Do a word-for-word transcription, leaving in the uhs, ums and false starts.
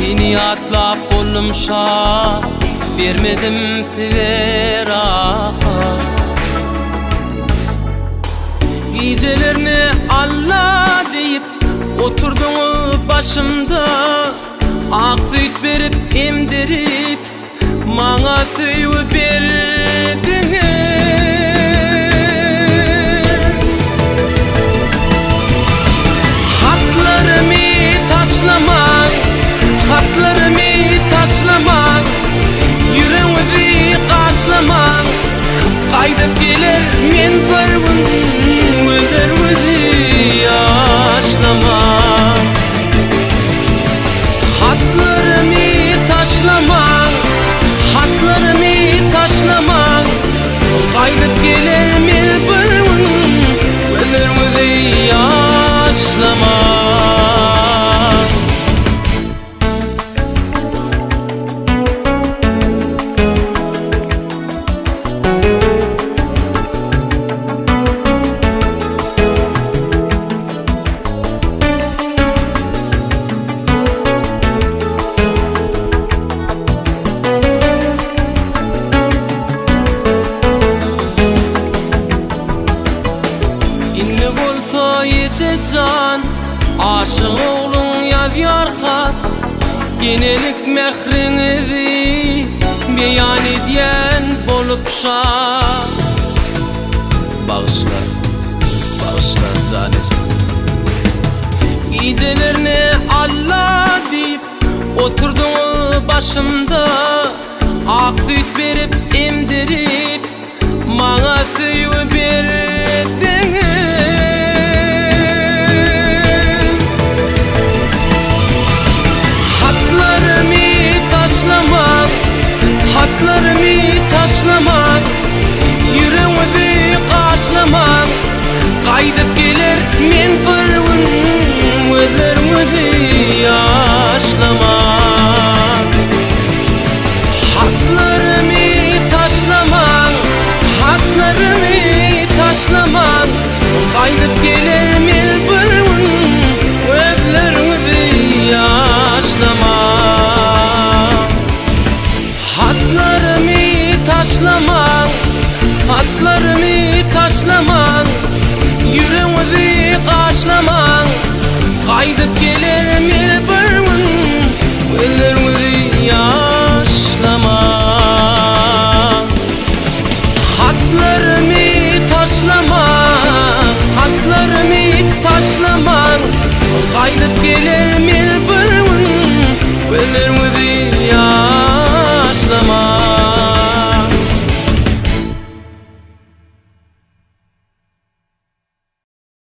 Seni atlap olumşa vermedim size rahat. Gecelerini Allah deyip oturdun başımda, ak süt berip emdirip bana söyüp berdin. Hatlarımı taşlaman, hatlarımı taşlaman, yüreğimi kaşlaman, kaydıp gelir men bir gün gözlerimi yaşlaman. Hatlarımı taşlaman, hatlarımı taşlaman, kaydıp gelir men bir gün gözlerimi yaşlaman. Can aşık oğlun yavyar hat, genelik mehrinizi beyan ediyen bolup şart. Bağışla, bağışla canecim. Gecelerini Allah deyip oturdun başımda, ak süt berip emdirip bana söyüp berdin. Hatlarımı taşlaman, yüreğimi kaşlaman, kaydıp gelir men bir gün gözlerimi yaşlaman. Hatlarımı taşlaman, hatlarımı taşlaman, kaydıp gelir men bir gün gözlerimi yaşlaman. Hatlarımı taşlaman, hatlarımı taşlaman, yüreğimi kaşlaman, kaydıp gelir